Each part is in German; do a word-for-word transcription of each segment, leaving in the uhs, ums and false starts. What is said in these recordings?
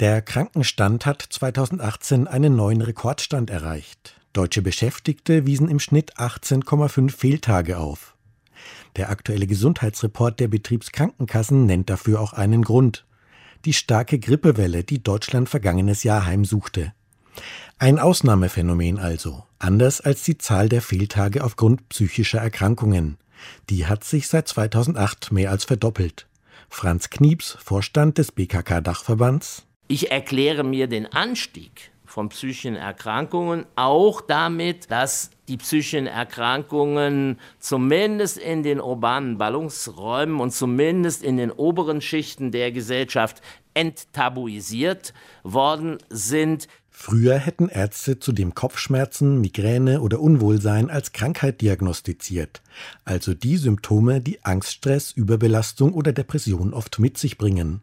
Der Krankenstand hat zweitausendachtzehn einen neuen Rekordstand erreicht. Deutsche Beschäftigte wiesen im Schnitt achtzehn Komma fünf Fehltage auf. Der aktuelle Gesundheitsreport der Betriebskrankenkassen nennt dafür auch einen Grund: die starke Grippewelle, die Deutschland vergangenes Jahr heimsuchte. Ein Ausnahmephänomen also, anders als die Zahl der Fehltage aufgrund psychischer Erkrankungen. Die hat sich seit zweitausendacht mehr als verdoppelt. Franz Knieps, Vorstand des B K K-Dachverbands: Ich erkläre mir den Anstieg von psychischen Erkrankungen auch damit, dass die psychischen Erkrankungen zumindest in den urbanen Ballungsräumen und zumindest in den oberen Schichten der Gesellschaft enttabuisiert worden sind. Früher hätten Ärzte zudem Kopfschmerzen, Migräne oder Unwohlsein als Krankheit diagnostiziert, also die Symptome, die Angststress, Überbelastung oder Depression oft mit sich bringen.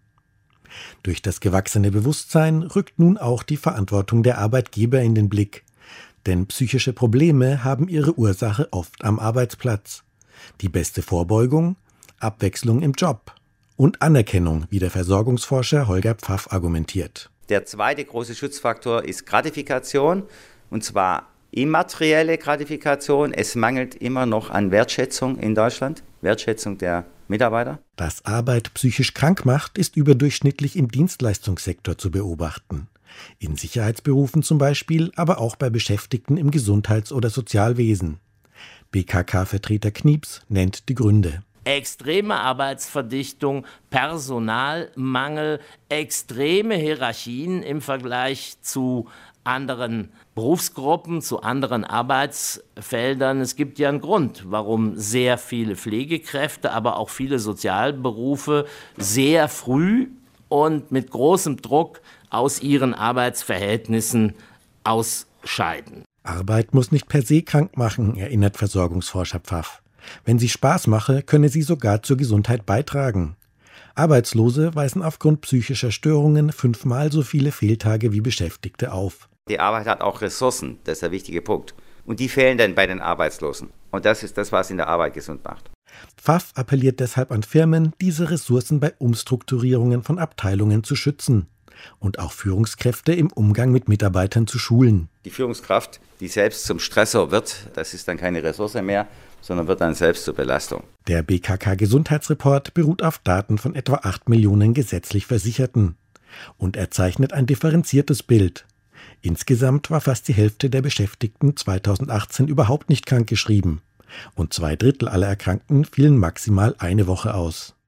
Durch das gewachsene Bewusstsein rückt nun auch die Verantwortung der Arbeitgeber in den Blick. Denn psychische Probleme haben ihre Ursache oft am Arbeitsplatz. Die beste Vorbeugung? Abwechslung im Job. Und Anerkennung, wie der Versorgungsforscher Holger Pfaff argumentiert. Der zweite große Schutzfaktor ist Gratifikation, und zwar immaterielle Gratifikation. Es mangelt immer noch an Wertschätzung in Deutschland, Wertschätzung der Mitarbeiter. Dass Arbeit psychisch krank macht, ist überdurchschnittlich im Dienstleistungssektor zu beobachten. In Sicherheitsberufen zum Beispiel, aber auch bei Beschäftigten im Gesundheits- oder Sozialwesen. B K K-Vertreter Knieps nennt die Gründe: Extreme Arbeitsverdichtung, Personalmangel, extreme Hierarchien im Vergleich zu anderen Berufsgruppen, zu anderen Arbeitsfeldern. Es gibt ja einen Grund, warum sehr viele Pflegekräfte, aber auch viele Sozialberufe sehr früh und mit großem Druck aus ihren Arbeitsverhältnissen ausscheiden. Arbeit muss nicht per se krank machen, erinnert Versorgungsforscher Pfaff. Wenn sie Spaß mache, könne sie sogar zur Gesundheit beitragen. Arbeitslose weisen aufgrund psychischer Störungen fünfmal so viele Fehltage wie Beschäftigte auf. Die Arbeit hat auch Ressourcen, das ist der wichtige Punkt. Und die fehlen dann bei den Arbeitslosen. Und das ist das, was in der Arbeit gesund macht. Pfaff appelliert deshalb an Firmen, diese Ressourcen bei Umstrukturierungen von Abteilungen zu schützen und auch Führungskräfte im Umgang mit Mitarbeitern zu schulen. Die Führungskraft, die selbst zum Stressor wird, das ist dann keine Ressource mehr, sondern wird dann selbst zur Belastung. Der B K K-Gesundheitsreport beruht auf Daten von etwa acht Millionen gesetzlich Versicherten. Und er zeichnet ein differenziertes Bild. Insgesamt war fast die Hälfte der Beschäftigten zweitausendachtzehn überhaupt nicht krankgeschrieben. Und zwei Drittel aller Erkrankten fielen maximal eine Woche aus.